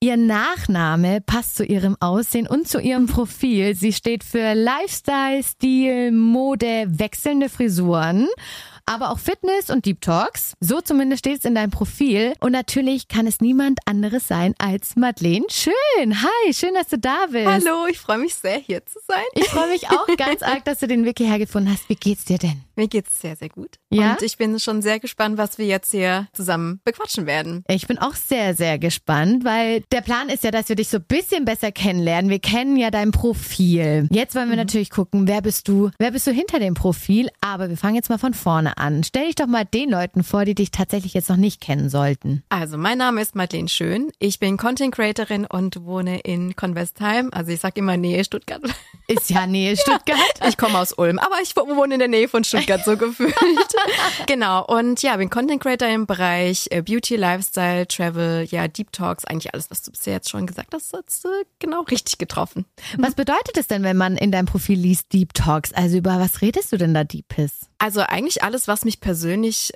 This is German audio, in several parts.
Ihr Nachname passt zu ihrem Aussehen und zu ihrem Profil. Sie steht für Lifestyle, Stil, Mode, wechselnde Frisuren, aber auch Fitness und Deep Talks. So zumindest steht es in deinem Profil. Und natürlich kann es niemand anderes sein als Madeleine Schön. Hi, schön, dass du da bist. Hallo, ich freue mich sehr, hier zu sein. Ich freue mich auch ganz arg, dass du den Weg hierher gefunden hast. Wie geht's dir denn? Mir geht's sehr, sehr gut. Ja? Und ich bin schon sehr gespannt, was wir jetzt hier zusammen bequatschen werden. Ich bin auch sehr, sehr gespannt, weil der Plan ist ja, dass wir dich so ein bisschen besser kennenlernen. Wir kennen ja dein Profil. Jetzt wollen wir natürlich gucken, wer bist du hinter dem Profil? Aber wir fangen jetzt mal von vorne an. Stell dich doch mal den Leuten vor, die dich tatsächlich jetzt noch nicht kennen sollten. Also, mein Name ist Madeleine Schön. Ich bin Content Creatorin und wohne in Convestheim. Also, ich sag immer Nähe Stuttgart. Ist ja Nähe Stuttgart. Ich komme aus Ulm, aber ich wohne in der Nähe von Stuttgart, so gefühlt. Genau. Und ja, bin Content Creator im Bereich Beauty, Lifestyle, Travel, ja, Deep Talks. Eigentlich alles, was du bisher jetzt schon gesagt hast, hast du genau richtig getroffen. Was bedeutet es denn, wenn man in deinem Profil liest Deep Talks? Also über was redest du denn da Deepes? Also eigentlich alles, was mich persönlich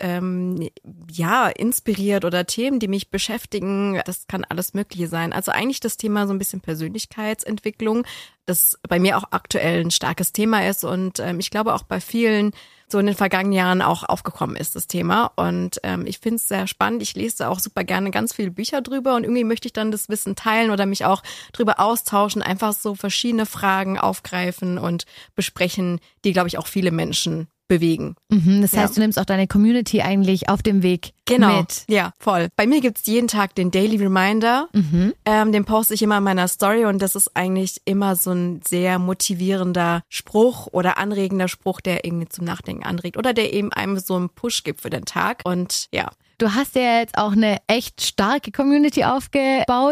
inspiriert oder Themen, die mich beschäftigen, das kann alles Mögliche sein. Also eigentlich das Thema so ein bisschen Persönlichkeitsentwicklung, das bei mir auch aktuell ein starkes Thema ist und ich glaube auch bei vielen so in den vergangenen Jahren auch aufgekommen ist, das Thema. Und ich finde es sehr spannend. Ich lese da auch super gerne ganz viele Bücher drüber und irgendwie möchte ich dann das Wissen teilen oder mich auch drüber austauschen, einfach so verschiedene Fragen aufgreifen und besprechen, die, glaube ich, auch viele Menschen bewegen. Das heißt, du nimmst auch deine Community eigentlich auf dem Weg mit. Ja, voll. Bei mir gibt's jeden Tag den Daily Reminder. Den poste ich immer in meiner Story und das ist eigentlich immer so ein sehr motivierender Spruch oder anregender Spruch, der irgendwie zum Nachdenken anregt oder der eben einem so einen Push gibt für den Tag. Und ja. Du hast ja jetzt auch eine echt starke Community aufgebaut,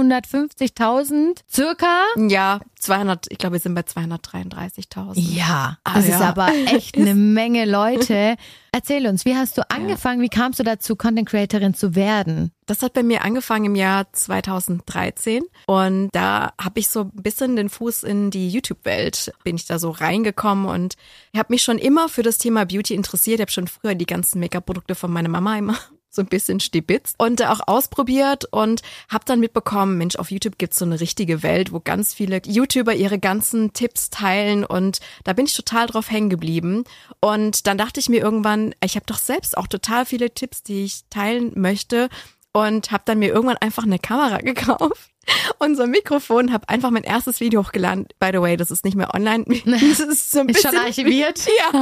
250.000 circa. Ja, 200, ich glaube, wir sind bei 233.000. Ja, das ist aber echt eine Menge Leute. Erzähl uns, wie hast du angefangen, wie kamst du dazu, Content Creatorin zu werden? Das hat bei mir angefangen im Jahr 2013 und da habe ich so ein bisschen den Fuß in die YouTube-Welt, bin ich da so reingekommen und ich habe mich schon immer für das Thema Beauty interessiert. Ich habe schon früher die ganzen Make-up-Produkte von meiner Mama immer so ein bisschen stibitzt und auch ausprobiert und habe dann mitbekommen, Mensch, auf YouTube gibt's so eine richtige Welt, wo ganz viele YouTuber ihre ganzen Tipps teilen und da bin ich total drauf hängen geblieben. Und dann dachte ich mir irgendwann, ich habe doch selbst auch total viele Tipps, die ich teilen möchte und habe dann mir irgendwann einfach eine Kamera gekauft. Und so ein Mikrofon, habe einfach mein erstes Video hochgeladen. By the way, das ist nicht mehr online. Das ist so ein bisschen, ist schon archiviert.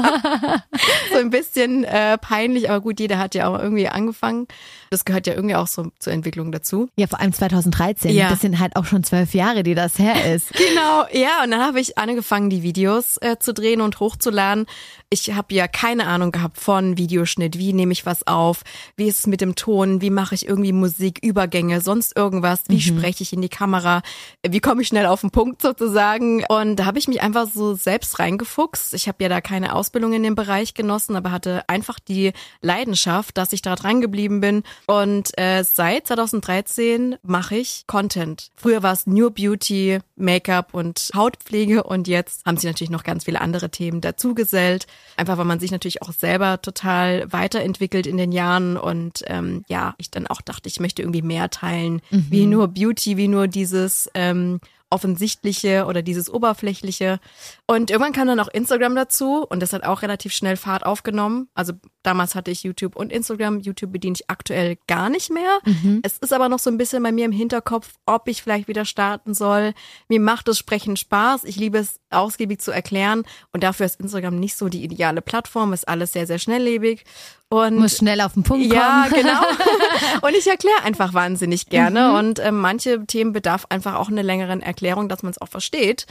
Ja, so ein bisschen peinlich, aber gut, jeder hat ja auch irgendwie angefangen. Das gehört ja irgendwie auch so zur Entwicklung dazu. Ja, vor allem 2013. Ja. Das sind halt auch schon 12 Jahre, die das her ist. Genau, ja. Und dann habe ich angefangen, die Videos zu drehen und hochzuladen. Ich habe ja keine Ahnung gehabt von Videoschnitt. Wie nehme ich was auf? Wie ist es mit dem Ton? Wie mache ich irgendwie Musik, Übergänge, sonst irgendwas? Wie spreche ich in die Kamera? Wie komme ich schnell auf den Punkt sozusagen? Und da habe ich mich einfach so selbst reingefuchst. Ich habe ja da keine Ausbildung in dem Bereich genossen, aber hatte einfach die Leidenschaft, dass ich da dran geblieben bin. Und seit 2013 mache ich Content. Früher war es nur Beauty, Make-up und Hautpflege und jetzt haben sich natürlich noch ganz viele andere Themen dazugesellt. Einfach weil man sich natürlich auch selber total weiterentwickelt in den Jahren und ich dann auch dachte, ich möchte irgendwie mehr teilen, wie nur Beauty, wie nur dieses Offensichtliche oder dieses Oberflächliche. Und irgendwann kam dann auch Instagram dazu und das hat auch relativ schnell Fahrt aufgenommen. Also damals hatte ich YouTube und Instagram. YouTube bediene ich aktuell gar nicht mehr. Es ist aber noch so ein bisschen bei mir im Hinterkopf, ob ich vielleicht wieder starten soll. Mir macht das Sprechen Spaß. Ich liebe es, ausgiebig zu erklären. Und dafür ist Instagram nicht so die ideale Plattform. Ist alles sehr, sehr schnelllebig. Und muss schnell auf den Punkt kommen. Ja, genau. Und ich erkläre einfach wahnsinnig gerne. Und manche Themen bedarf einfach auch einer längeren Erklärung, dass man es auch versteht.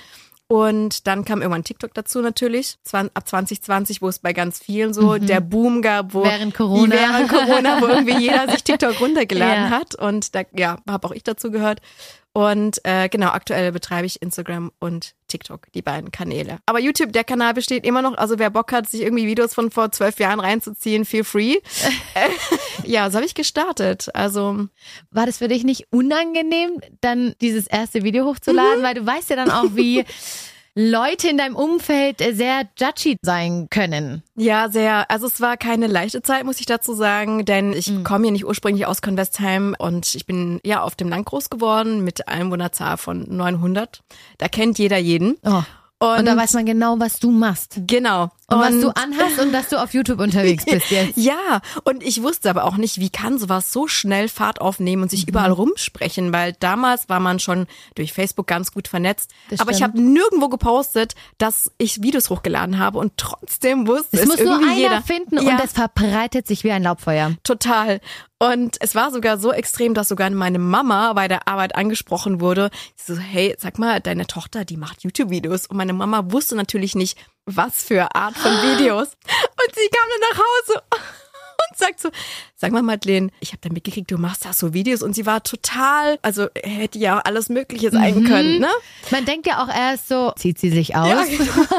Und dann kam irgendwann TikTok dazu natürlich, ab 2020, wo es bei ganz vielen so der Boom gab, wo während Corona, wo irgendwie jeder sich TikTok runtergeladen hat. Und da, habe auch ich dazu gehört. Und aktuell betreibe ich Instagram und TikTok, die beiden Kanäle. Aber YouTube, der Kanal besteht immer noch. Also wer Bock hat, sich irgendwie Videos von vor 12 Jahren reinzuziehen, feel free. So habe ich gestartet. Also war das für dich nicht unangenehm, dann dieses erste Video hochzuladen? Weil du weißt ja dann auch, wie Leute in deinem Umfeld sehr judgy sein können. Ja, sehr. Also es war keine leichte Zeit, muss ich dazu sagen, denn ich komme ja nicht ursprünglich aus Convestheim und ich bin ja auf dem Land groß geworden mit Einwohnerzahl von 900. Da kennt jeder jeden. Oh. Und da weiß man genau, was du machst. Genau. Und was du anhast und dass du auf YouTube unterwegs bist jetzt. Ja, und ich wusste aber auch nicht, wie kann sowas so schnell Fahrt aufnehmen und sich überall rumsprechen, weil damals war man schon durch Facebook ganz gut vernetzt. Aber ich habe nirgendwo gepostet, dass ich Videos hochgeladen habe und trotzdem wusste es muss irgendwie nur einer jeder finden und es verbreitet sich wie ein Laubfeuer. Total. Und es war sogar so extrem, dass sogar meine Mama bei der Arbeit angesprochen wurde. Sie so, hey, sag mal, deine Tochter, die macht YouTube-Videos. Und meine Mama wusste natürlich nicht, was für Art von Videos. Und sie kam dann nach Hause und sagt so, sag mal Madeleine, ich habe da mitgekriegt, du machst da so Videos. Und sie war total, also hätte ja auch alles Mögliche sein können, ne? Man denkt ja auch erst so, zieht sie sich aus? Ja,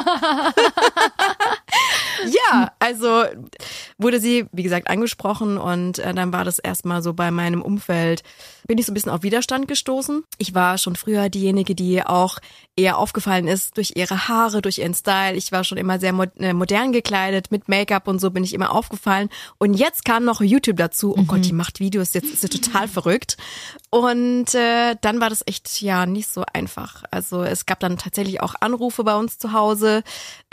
ja, also wurde sie, wie gesagt, angesprochen und dann war das erstmal so bei meinem Umfeld, bin ich so ein bisschen auf Widerstand gestoßen. Ich war schon früher diejenige, die auch eher aufgefallen ist durch ihre Haare, durch ihren Style. Ich war schon immer sehr modern gekleidet, mit Make-up und so bin ich immer aufgefallen. Und jetzt kam noch YouTube dazu. Oh Gott, die macht Videos, jetzt ist sie total verrückt. Und dann war das echt, ja, nicht so einfach. Also es gab dann tatsächlich auch Anrufe bei uns zu Hause,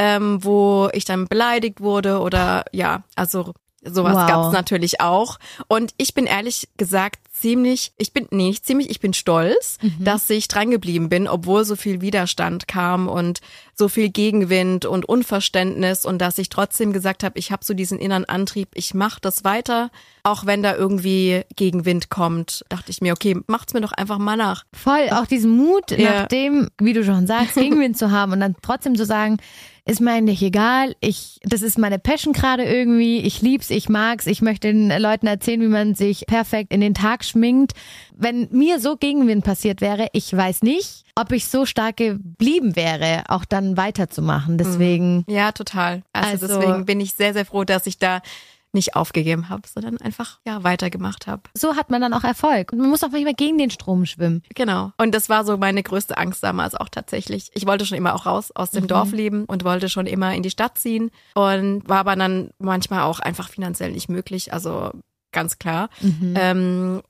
wo ich dann beleidigt wurde oder ja, also sowas gab's natürlich auch. Und ich bin ehrlich gesagt ich bin stolz, dass ich dran geblieben bin, obwohl so viel Widerstand kam und so viel Gegenwind und Unverständnis und dass ich trotzdem gesagt habe, ich habe so diesen inneren Antrieb, ich mache das weiter, auch wenn da irgendwie Gegenwind kommt, dachte ich mir, okay, macht's mir doch einfach mal nach. Voll, auch diesen Mut, nachdem, wie du schon sagst, Gegenwind zu haben und dann trotzdem zu sagen, ist mir eigentlich egal, das ist meine Passion gerade irgendwie, ich lieb's, ich mag's, ich möchte den Leuten erzählen, wie man sich perfekt in den Tag schminkt. Wenn mir so Gegenwind passiert wäre, ich weiß nicht, ob ich so stark geblieben wäre, auch dann weiterzumachen. Deswegen. Ja, total. Also deswegen bin ich sehr, sehr froh, dass ich da nicht aufgegeben habe, sondern einfach weitergemacht habe. So hat man dann auch Erfolg. Und man muss auch manchmal gegen den Strom schwimmen. Genau. Und das war so meine größte Angst damals auch tatsächlich. Ich wollte schon immer auch raus aus dem Dorf leben und wollte schon immer in die Stadt ziehen und war aber dann manchmal auch einfach finanziell nicht möglich. Also ganz klar. Dann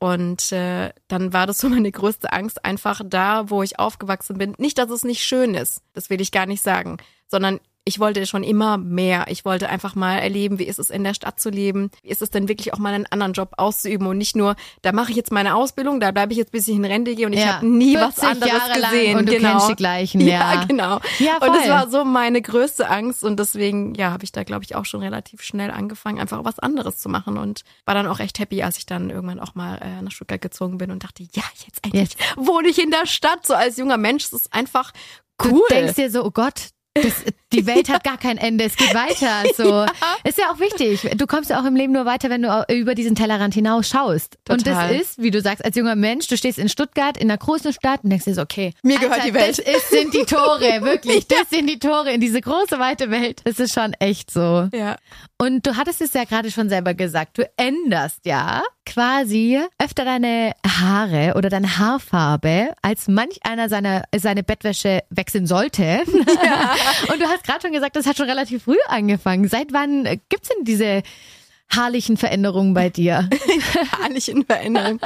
war das so meine größte Angst, einfach da, wo ich aufgewachsen bin. Nicht, dass es nicht schön ist, das will ich gar nicht sagen, sondern ich wollte schon immer mehr. Ich wollte einfach mal erleben, wie ist es in der Stadt zu leben? Wie ist es denn wirklich auch mal einen anderen Job auszuüben und nicht nur, da mache ich jetzt meine Ausbildung, da bleibe ich jetzt, bis ich in Rente gehe und ich habe nie was anderes Jahre gesehen. Und du kennst die gleichen, ja. Genau. Ja, voll. Und das war so meine größte Angst und deswegen, habe ich da, glaube ich, auch schon relativ schnell angefangen, einfach was anderes zu machen und war dann auch echt happy, als ich dann irgendwann auch mal nach Stuttgart gezogen bin und dachte, ja, jetzt endlich wohne ich in der Stadt, so als junger Mensch, das ist einfach cool. Du denkst dir so, oh Gott, die Welt hat gar kein Ende, es geht weiter. So. Ist ja auch wichtig. Du kommst ja auch im Leben nur weiter, wenn du über diesen Tellerrand hinaus schaust. Total. Und das ist, wie du sagst, als junger Mensch, du stehst in Stuttgart, in einer großen Stadt und denkst dir so, okay, mir gehört die Welt. Sind die Tore, wirklich. Das sind die Tore in diese große, weite Welt. Das ist schon echt so. Ja. Und du hattest es ja gerade schon selber gesagt, du änderst ja quasi öfter deine Haare oder deine Haarfarbe, als manch einer seine Bettwäsche wechseln sollte. Ja. Und du hast gerade schon gesagt, das hat schon relativ früh angefangen. Seit wann gibt's denn diese haarlichen Veränderungen bei dir? Haarlichen Veränderungen.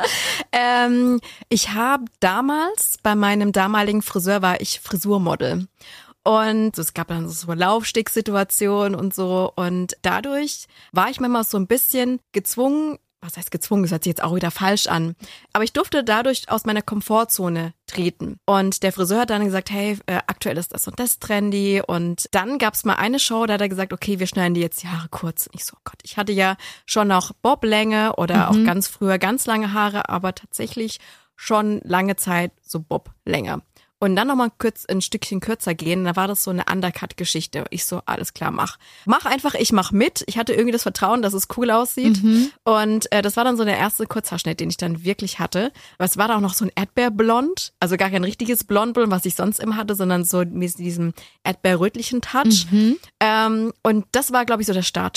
Ich habe damals, bei meinem damaligen Friseur war ich Frisurmodel. Und es gab dann so Laufsticksituationen und so. Und dadurch war ich manchmal so ein bisschen gezwungen, was heißt gezwungen, das hört sich jetzt auch wieder falsch an. Aber ich durfte dadurch aus meiner Komfortzone treten. Und der Friseur hat dann gesagt, hey, aktuell ist das und das trendy. Und dann gab's mal eine Show, da hat er gesagt, okay, wir schneiden die jetzt die Haare kurz. Und ich so, oh Gott, ich hatte ja schon noch Boblänge oder auch ganz früher ganz lange Haare, aber tatsächlich schon lange Zeit so Boblänge. Und dann nochmal ein Stückchen kürzer gehen, da war das so eine Undercut-Geschichte. Ich so, alles klar, mach einfach, ich mach mit. Ich hatte irgendwie das Vertrauen, dass es cool aussieht. Und das war dann so der erste Kurzhaarschnitt, den ich dann wirklich hatte. Aber es war da auch noch so ein Erdbeerblond, also gar kein richtiges Blond, was ich sonst immer hatte, sondern so mit diesem erdbeerrötlichen Touch. Und das war, glaube ich, so der Startschuss.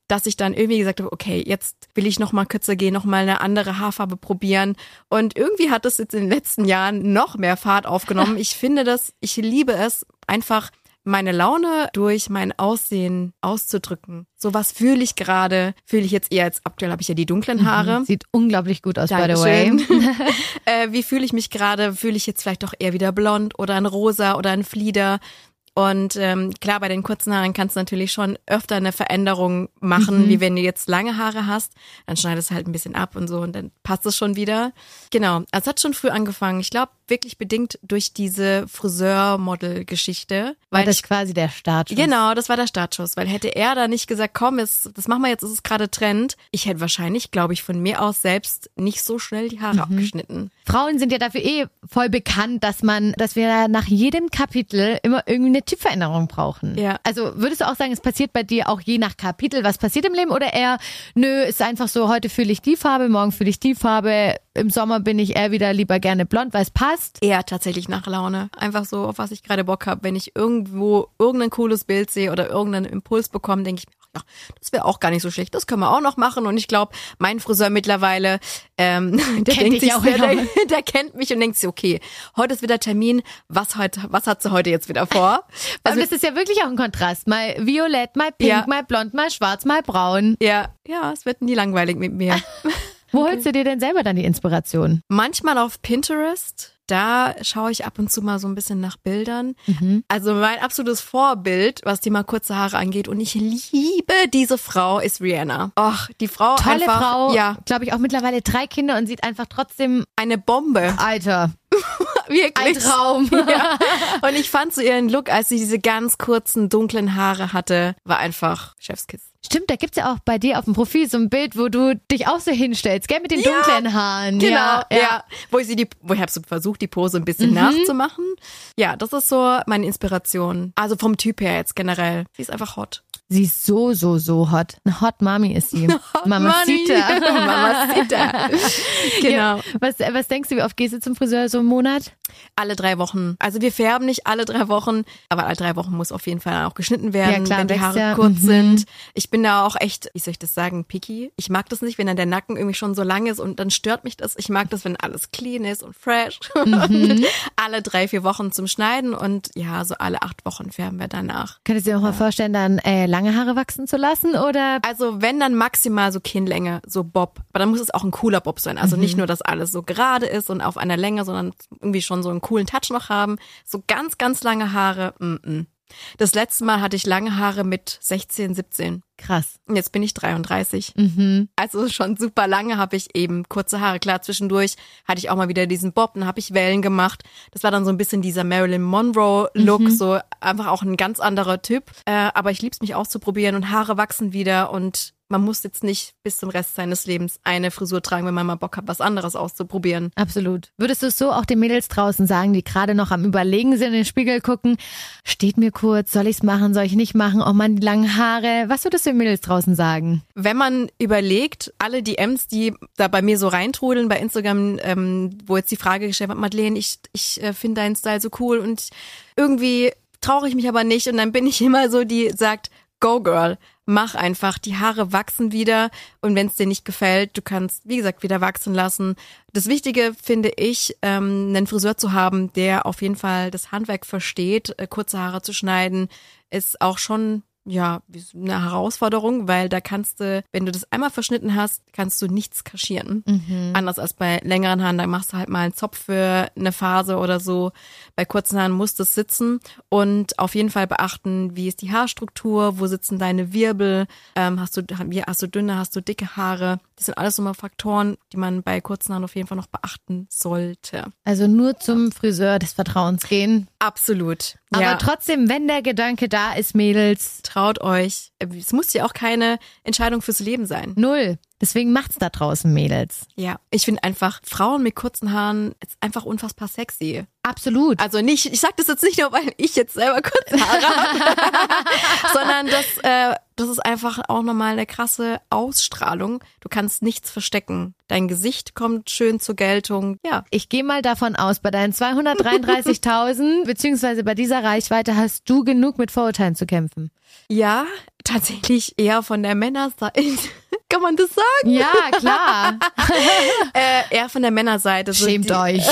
dass ich dann irgendwie gesagt habe, okay, jetzt will ich noch mal kürzer gehen, noch mal eine andere Haarfarbe probieren. Und irgendwie hat das jetzt in den letzten Jahren noch mehr Fahrt aufgenommen. Ich liebe es, einfach meine Laune durch mein Aussehen auszudrücken. So was fühle ich gerade, fühle ich jetzt eher als aktuell habe ich ja die dunklen Haare. Sieht unglaublich gut aus, Dankeschön. by the way. Wie fühle ich mich gerade? Fühle ich jetzt vielleicht doch eher wieder blond oder ein Rosa oder ein Flieder? Und klar, bei den kurzen Haaren kannst du natürlich schon öfter eine Veränderung machen, wie wenn du jetzt lange Haare hast. Dann schneidest du halt ein bisschen ab und so und dann passt es schon wieder. Genau, also es hat schon früh angefangen. Ich glaube, wirklich bedingt durch diese Friseur-Model-Geschichte. War das quasi der Startschuss? Genau, das war der Startschuss. Weil hätte er da nicht gesagt, komm, das machen wir jetzt, es ist gerade Trend. Ich hätte wahrscheinlich, glaube ich, von mir aus selbst nicht so schnell die Haare abgeschnitten. Frauen sind ja dafür voll bekannt, dass wir nach jedem Kapitel immer irgendwie eine Typveränderung brauchen. Ja. Also würdest du auch sagen, es passiert bei dir auch je nach Kapitel, was passiert im Leben oder eher, nö, ist einfach so, heute fühle ich die Farbe, morgen fühle ich die Farbe, im Sommer bin ich eher wieder lieber gerne blond, weil es passt? Eher tatsächlich nach Laune. Einfach so, auf was ich gerade Bock habe. Wenn ich irgendwo irgendein cooles Bild sehe oder irgendeinen Impuls bekomme, denke ich mir, ach, das wäre auch gar nicht so schlecht. Das können wir auch noch machen. Und ich glaube, mein Friseur mittlerweile, der kennt mich und denkt sich, okay, heute ist wieder Termin. Was hat sie heute jetzt wieder vor? Also das ist ja wirklich auch ein Kontrast. Mal violett, mal pink, mal blond, mal schwarz, mal braun. Ja, es wird nie langweilig mit mir. Wo holst du dir denn selber dann die Inspiration? Manchmal auf Pinterest. Da schaue ich ab und zu mal so ein bisschen nach Bildern. Also mein absolutes Vorbild, was Thema kurze Haare angeht, und ich liebe diese Frau, ist Rihanna. Och, die Frau Tolle einfach, Frau, ja, glaube ich auch mittlerweile 3 Kinder und sieht einfach trotzdem eine Bombe. Alter. Wirklich. Ein Traum. Ja. Und ich fand so ihren Look, als sie diese ganz kurzen, dunklen Haare hatte, war einfach Chefskiss. Stimmt, da gibt's ja auch bei dir auf dem Profil so ein Bild, wo du dich auch so hinstellst, gell, mit den dunklen Haaren. Genau, ja. Wo ich habe so versucht, die Pose ein bisschen nachzumachen. Ja, das ist so meine Inspiration. Also vom Typ her jetzt generell. Sie ist einfach hot. Sie ist so hot. Eine Hot Mami ist sie. Mamacita. Mamacita. Genau. Ja, was denkst du, wie oft gehst du zum Friseur so im Monat? Alle 3 Wochen. Also wir färben nicht alle 3 Wochen, aber alle 3 Wochen muss auf jeden Fall auch geschnitten werden, ja, klar, wenn die Haare kurz sind. Ich bin da auch echt, wie soll ich das sagen, picky. Ich mag das nicht, wenn dann der Nacken irgendwie schon so lang ist und dann stört mich das. Ich mag das, wenn alles clean ist und fresh. Und alle 3-4 Wochen zum Schneiden und ja, so alle 8 Wochen färben wir danach. Könntest du dir auch mal vorstellen, dann lange Haare wachsen zu lassen oder? Also wenn dann maximal so Kinnlänge, so Bob. Aber dann muss es auch ein cooler Bob sein. Also nicht nur, dass alles so gerade ist und auf einer Länge, sondern irgendwie schon so einen coolen Touch noch haben. So ganz, ganz lange Haare. Das letzte Mal hatte ich lange Haare mit 16, 17. Krass. Und jetzt bin ich 33. Also schon super lange habe ich eben kurze Haare. Klar, zwischendurch hatte ich auch mal wieder diesen Bob, dann habe ich Wellen gemacht. Das war dann so ein bisschen dieser Marilyn Monroe-Look, so einfach auch ein ganz anderer Typ. Aber ich lieb's mich auszuprobieren und Haare wachsen wieder und man muss jetzt nicht bis zum Rest seines Lebens eine Frisur tragen, wenn man mal Bock hat, was anderes auszuprobieren. Absolut. Würdest du es so auch den Mädels draußen sagen, die gerade noch am Überlegen sind, in den Spiegel gucken, steht mir kurz, soll ich's machen, soll ich nicht machen, oh Mann, die langen Haare. Was würdest du den Mädels draußen sagen? Wenn man überlegt, alle DMs, die da bei mir so reintrudeln bei Instagram, wo jetzt die Frage gestellt wird, Madeleine, ich finde deinen Style so cool und irgendwie traue ich mich aber nicht und dann bin ich immer so, die sagt, go girl, mach einfach, die Haare wachsen wieder und wenn es dir nicht gefällt, du kannst, wie gesagt, wieder wachsen lassen. Das Wichtige finde ich, einen Friseur zu haben, der auf jeden Fall das Handwerk versteht, kurze Haare zu schneiden, ist auch schon eine Herausforderung, weil da kannst du, wenn du das einmal verschnitten hast, kannst du nichts kaschieren. Anders als bei längeren Haaren, da machst du halt mal einen Zopf für eine Phase oder so. Bei kurzen Haaren muss das sitzen und auf jeden Fall beachten, wie ist die Haarstruktur, wo sitzen deine Wirbel, hast du dünne, hast du dicke Haare. Das sind alles so mal Faktoren, die man bei kurzen Haaren auf jeden Fall noch beachten sollte. Also nur zum Friseur des Vertrauens gehen. Absolut. Aber trotzdem, wenn der Gedanke da ist, Mädels, traut euch. Es muss ja auch keine Entscheidung fürs Leben sein. 0. Deswegen macht's da draußen, Mädels. Ja, ich finde einfach, Frauen mit kurzen Haaren ist einfach unfassbar sexy. Absolut. Also nicht, ich sag das jetzt nicht nur, weil ich jetzt selber kurze Haare habe, sondern das ist einfach auch nochmal eine krasse Ausstrahlung. Du kannst nichts verstecken. Dein Gesicht kommt schön zur Geltung. Ja. Ich gehe mal davon aus, bei deinen 233.000 beziehungsweise bei dieser Reichweite hast du genug mit Vorurteilen zu kämpfen. Ja, tatsächlich eher von der Männerseite. Kann man das sagen? Ja, klar. Eher von der Männerseite. Schämt euch.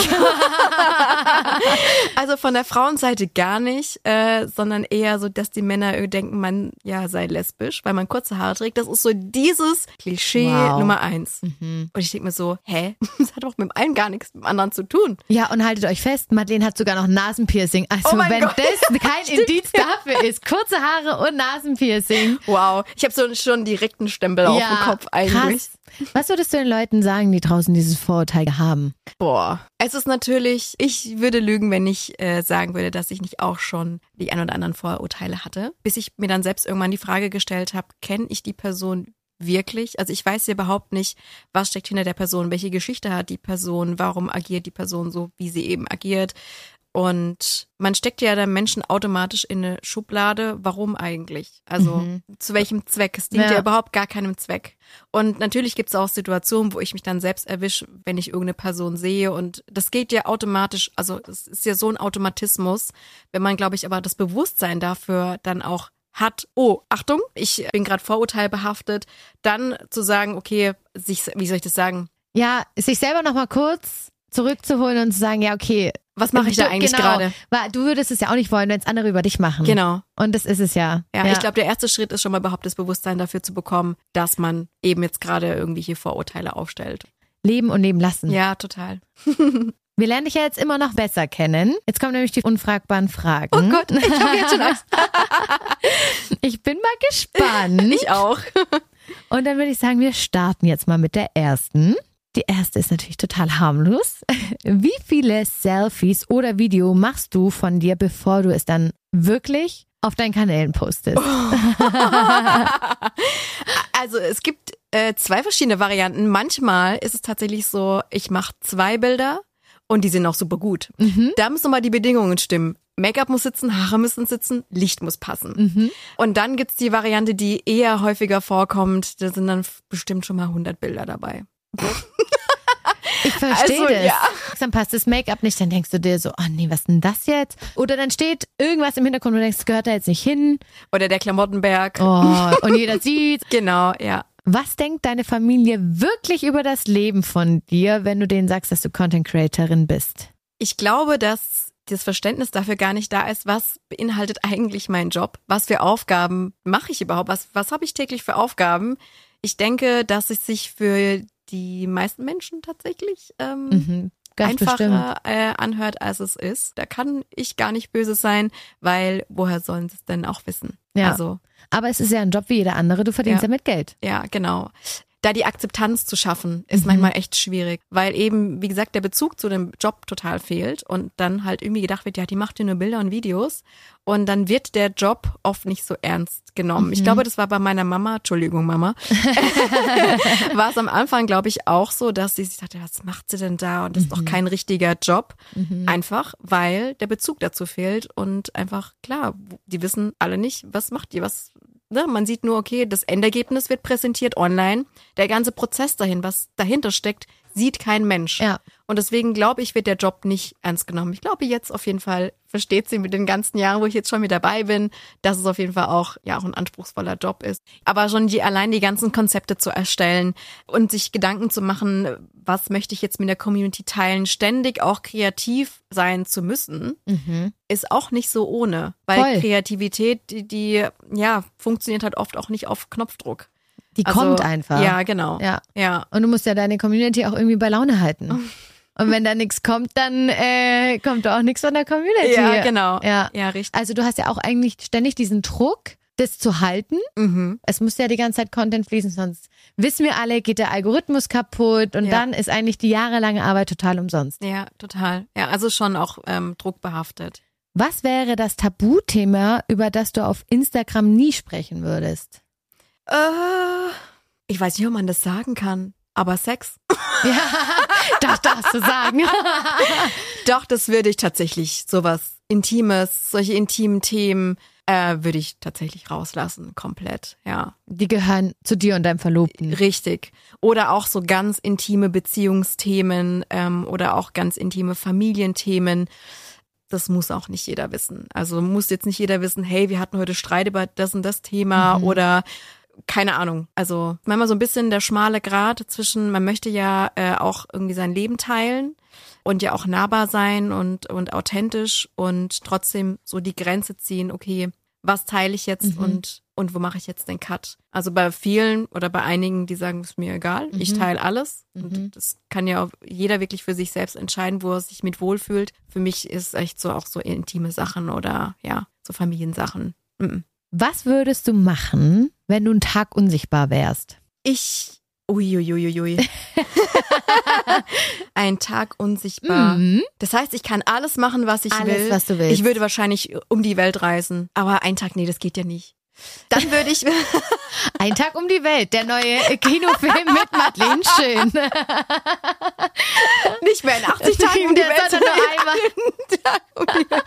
Also von der Frauenseite gar nicht, sondern eher so, dass die Männer denken, man sei lesbisch, weil man kurze Haare trägt. Das ist so dieses Klischee Nummer 1. Und ich denke mir so, das hat doch mit dem einen gar nichts mit dem anderen zu tun. Ja, und haltet euch fest, Madeleine hat sogar noch ein Nasenpiercing. Also wenn Gott. das kein Indiz dafür ist, kurze Haare und Nasenpiercing. Wow, ich habe so schon direkt einen Stempel auf dem Kopf eigentlich. Krass. Was würdest du den Leuten sagen, die draußen dieses Vorurteil haben? Boah, es ist natürlich, ich würde lügen, wenn ich sagen würde, dass ich nicht auch schon die ein oder anderen Vorurteile hatte. Bis ich mir dann selbst irgendwann die Frage gestellt habe, kenne ich die Person wirklich? Also ich weiß ja überhaupt nicht, was steckt hinter der Person, welche Geschichte hat die Person, warum agiert die Person so, wie sie eben agiert. Und man steckt ja dann Menschen automatisch in eine Schublade. Warum eigentlich? Also zu welchem Zweck? Es dient ja überhaupt gar keinem Zweck. Und natürlich gibt es auch Situationen, wo ich mich dann selbst erwische, wenn ich irgendeine Person sehe. Und das geht ja automatisch, also es ist ja so ein Automatismus, wenn man, glaube ich, aber das Bewusstsein dafür dann auch hat, oh, Achtung, ich bin gerade vorurteilbehaftet, dann zu sagen, okay, wie soll ich das sagen? Ja, sich selber nochmal kurz zurückzuholen und zu sagen, ja, okay. Was mache ich da eigentlich gerade? Weil du würdest es ja auch nicht wollen, wenn es andere über dich machen. Genau. Und das ist es ja. Ja, ich glaube, der erste Schritt ist schon mal überhaupt das Bewusstsein dafür zu bekommen, dass man eben jetzt gerade irgendwelche Vorurteile aufstellt. Leben und leben lassen. Ja, total. Wir lernen dich ja jetzt immer noch besser kennen. Jetzt kommen nämlich die unfragbaren Fragen. Oh Gott, ich habe jetzt schon Angst. Ich bin mal gespannt. Ich auch. Und dann würde ich sagen, wir starten jetzt mal mit der ersten. Die erste ist natürlich total harmlos. Wie viele Selfies oder Video machst du von dir, bevor du es dann wirklich auf deinen Kanälen postest? Also es gibt 2 verschiedene Varianten. Manchmal ist es tatsächlich so, ich mache 2 Bilder und die sind auch super gut. Da müssen nochmal die Bedingungen stimmen. Make-up muss sitzen, Haare müssen sitzen, Licht muss passen. Und dann gibt's die Variante, die eher häufiger vorkommt. Da sind dann bestimmt schon mal 100 Bilder dabei. Ich verstehe das. Ja. Dann passt das Make-up nicht, dann denkst du dir so, oh nee, was ist denn das jetzt? Oder dann steht irgendwas im Hintergrund und du denkst, das gehört da jetzt nicht hin. Oder der Klamottenberg. Oh, und jeder sieht. Genau, ja. Was denkt deine Familie wirklich über das Leben von dir, wenn du denen sagst, dass du Content Creatorin bist? Ich glaube, dass das Verständnis dafür gar nicht da ist, was beinhaltet eigentlich mein Job? Was für Aufgaben mache ich überhaupt? Was habe ich täglich für Aufgaben? Ich denke, dass es sich für die meisten Menschen tatsächlich einfacher anhört, als es ist. Da kann ich gar nicht böse sein, weil woher sollen sie es denn auch wissen? Ja. Also, aber es ist ja ein Job wie jeder andere, du verdienst damit Geld. Ja, genau. Da die Akzeptanz zu schaffen, ist manchmal echt schwierig, weil eben, wie gesagt, der Bezug zu dem Job total fehlt und dann halt irgendwie gedacht wird, ja, die macht ja nur Bilder und Videos und dann wird der Job oft nicht so ernst genommen. Ich glaube, das war bei meiner Mama, Entschuldigung Mama, war es am Anfang, glaube ich, auch so, dass sie sich dachte, was macht sie denn da und das ist doch kein richtiger Job. Einfach, weil der Bezug dazu fehlt und einfach, klar, die wissen alle nicht, was macht die, man sieht nur, okay, das Endergebnis wird präsentiert online. Der ganze Prozess dahin, was dahinter steckt, sieht kein Mensch. Ja. Und deswegen glaube ich, wird der Job nicht ernst genommen. Ich glaube jetzt auf jeden Fall, versteht sie mit den ganzen Jahren, wo ich jetzt schon mit dabei bin, dass es auf jeden Fall auch ein anspruchsvoller Job ist. Aber schon allein die ganzen Konzepte zu erstellen und sich Gedanken zu machen, was möchte ich jetzt mit der Community teilen, ständig auch kreativ sein zu müssen, ist auch nicht so ohne. Weil Voll. Kreativität, die funktioniert halt oft auch nicht auf Knopfdruck. Die kommt einfach. Ja, genau. Ja. Und du musst ja deine Community auch irgendwie bei Laune halten. Und wenn da nichts kommt, dann kommt auch nichts von der Community. Ja, genau. Ja, richtig. Also du hast ja auch eigentlich ständig diesen Druck, das zu halten. Es muss ja die ganze Zeit Content fließen, sonst wissen wir alle, geht der Algorithmus kaputt und dann ist eigentlich die jahrelange Arbeit total umsonst. Ja, total. Ja, also schon auch druckbehaftet. Was wäre das Tabuthema, über das du auf Instagram nie sprechen würdest? Ich weiß nicht, ob man das sagen kann, aber Sex. Ja, das darfst du sagen. Doch, das würde ich tatsächlich, sowas Intimes, solche intimen Themen, würde ich tatsächlich rauslassen, komplett, ja. Die gehören zu dir und deinem Verlobten. Richtig. Oder auch so ganz intime Beziehungsthemen oder auch ganz intime Familienthemen. das muss auch nicht jeder wissen. Also muss jetzt nicht jeder wissen, hey, wir hatten heute Streit über das und das Thema oder keine Ahnung. Also manchmal so ein bisschen der schmale Grat zwischen, man möchte ja auch irgendwie sein Leben teilen und ja auch nahbar sein und authentisch und trotzdem so die Grenze ziehen, okay, was teile ich jetzt und wo mache ich jetzt den Cut? Also bei vielen oder bei einigen, die sagen, ist mir egal, ich teile alles. Und das kann ja auch jeder wirklich für sich selbst entscheiden, wo er sich mit wohlfühlt. Für mich ist echt so auch so intime Sachen oder ja, so Familiensachen. Was würdest du machen, wenn du einen Tag unsichtbar wärst? Uiuiuiui. Ein Tag unsichtbar. Das heißt, ich kann alles machen, was ich will. Alles, was du willst. Ich würde wahrscheinlich um die Welt reisen. Aber ein Tag, nee, das geht ja nicht. Dann würde ich... Ein Tag um die Welt, der neue Kinofilm mit Madeleine Schön. Nicht mehr in 80 Tagen um die Welt, sondern nur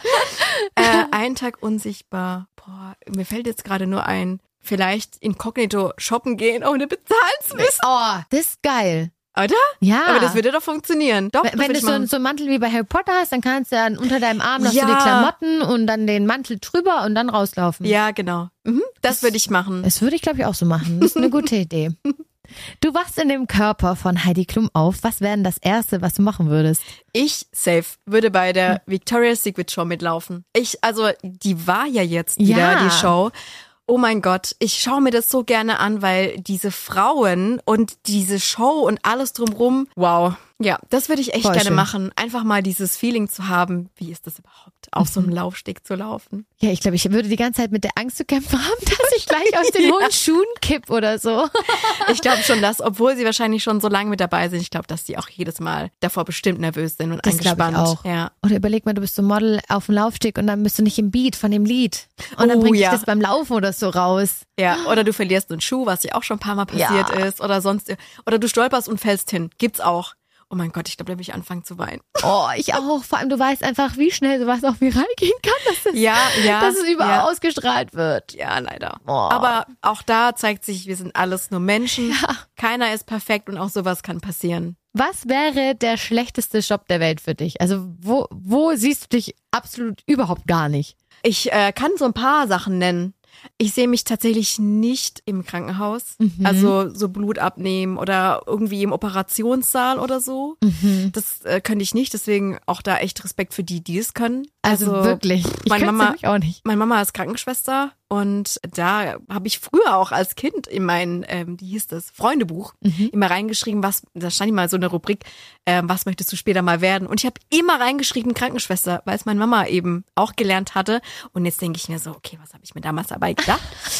einmal. Ein Tag unsichtbar. Boah, mir fällt jetzt gerade nur ein, vielleicht inkognito shoppen gehen, ohne bezahlen zu müssen. Oh, das ist geil. Oder? Ja. Aber das würde doch funktionieren. Doch, wenn du so einen Mantel wie bei Harry Potter hast, dann kannst du dann unter deinem Arm noch so die Klamotten und dann den Mantel drüber und dann rauslaufen. Ja, genau. Das würde ich machen. Das würde ich, glaube ich, auch so machen. Das ist eine gute Idee. Du wachst in dem Körper von Heidi Klum auf. Was wäre denn das Erste, was du machen würdest? Ich, safe, würde bei der Victoria's Secret Show mitlaufen. Also die war ja jetzt wieder, die Show. Oh mein Gott, ich schaue mir das so gerne an, weil diese Frauen und diese Show und alles drumrum, wow. Ja, das würde ich echt gerne machen. Einfach mal dieses Feeling zu haben, wie ist das überhaupt, auf so einem Laufsteg zu laufen. Ja, ich glaube, ich würde die ganze Zeit mit der Angst zu kämpfen haben, dass ich gleich aus den hohen Schuhen kipp oder so. Ich glaube schon, dass, obwohl sie wahrscheinlich schon so lange mit dabei sind, ich glaube, dass die auch jedes Mal davor bestimmt nervös sind und angespannt. Ich auch. Ja. Oder überleg mal, du bist so Model auf dem Laufsteg und dann bist du nicht im Beat von dem Lied. Und dann bringt dich das beim Laufen oder so raus. Ja, oder du verlierst einen Schuh, was ja auch schon ein paar Mal passiert ist. Oder sonst, oder du stolperst und fällst hin. Gibt's auch. Oh mein Gott, ich glaube, da will ich anfangen zu weinen. Oh, ich auch. Vor allem, du weißt einfach, wie schnell sowas auch viral gehen kann, dass es überall ausgestrahlt wird. Ja, leider. Oh. Aber auch da zeigt sich, wir sind alles nur Menschen. Ja. Keiner ist perfekt und auch sowas kann passieren. Was wäre der schlechteste Job der Welt für dich? Also wo siehst du dich absolut überhaupt gar nicht? Ich kann so ein paar Sachen nennen. Ich sehe mich tatsächlich nicht im Krankenhaus, also so Blut abnehmen oder irgendwie im Operationssaal oder so. Das könnte ich nicht, deswegen auch da echt Respekt für die es können. Also wirklich, ich könnte es nämlich auch nicht. Meine Mama ist Krankenschwester und da habe ich früher auch als Kind in mein, wie hieß das, Freundebuch immer reingeschrieben, da stand immer so eine Rubrik, was möchtest du später mal werden? Und ich habe immer reingeschrieben Krankenschwester, weil es meine Mama eben auch gelernt hatte. Und jetzt denke ich mir so, okay, was habe ich mir damals dabei gedacht?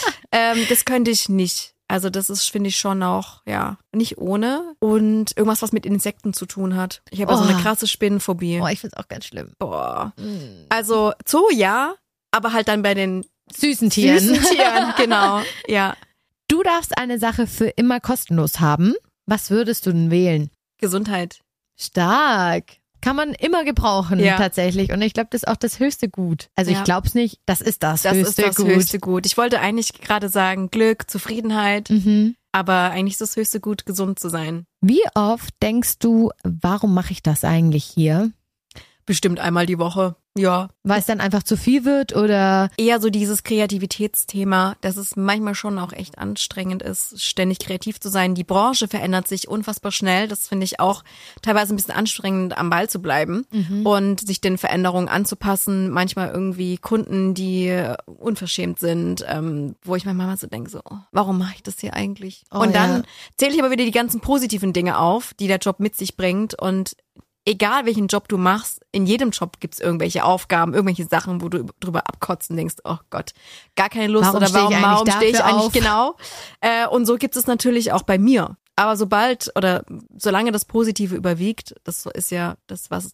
Das könnte ich nicht. Also das ist, finde ich, schon auch, ja, nicht ohne. Und irgendwas, was mit Insekten zu tun hat. Ich habe so eine krasse Spinnenphobie. Oh, ich finde es auch ganz schlimm. Boah. Also Zoo ja, aber halt dann bei den süßen Tieren. Süßen Tieren, genau, ja. Du darfst eine Sache für immer kostenlos haben. Was würdest du denn wählen? Gesundheit. Stark. Kann man immer gebrauchen, tatsächlich. Und ich glaube, das ist auch das höchste Gut. Also ich glaube es nicht, das ist das höchste Gut. Ich wollte eigentlich gerade sagen Glück, Zufriedenheit, aber eigentlich ist das höchste Gut, gesund zu sein. Wie oft denkst du, warum mache ich das eigentlich hier? Bestimmt einmal die Woche, ja. Weil es dann einfach zu viel wird oder? Eher so dieses Kreativitätsthema, dass es manchmal schon auch echt anstrengend ist, ständig kreativ zu sein. Die Branche verändert sich unfassbar schnell. Das finde ich auch teilweise ein bisschen anstrengend, am Ball zu bleiben und sich den Veränderungen anzupassen. Manchmal irgendwie Kunden, die unverschämt sind, wo ich mir manchmal so denke, so, warum mache ich das hier eigentlich? Und dann zähle ich aber wieder die ganzen positiven Dinge auf, die der Job mit sich bringt und egal welchen Job du machst, in jedem Job gibt's irgendwelche Aufgaben, irgendwelche Sachen, wo du drüber abkotzen denkst, oh Gott, gar keine Lust warum oder warum stehe ich eigentlich auf? Genau. Und so gibt es natürlich auch bei mir. Aber solange das Positive überwiegt, das ist ja das, was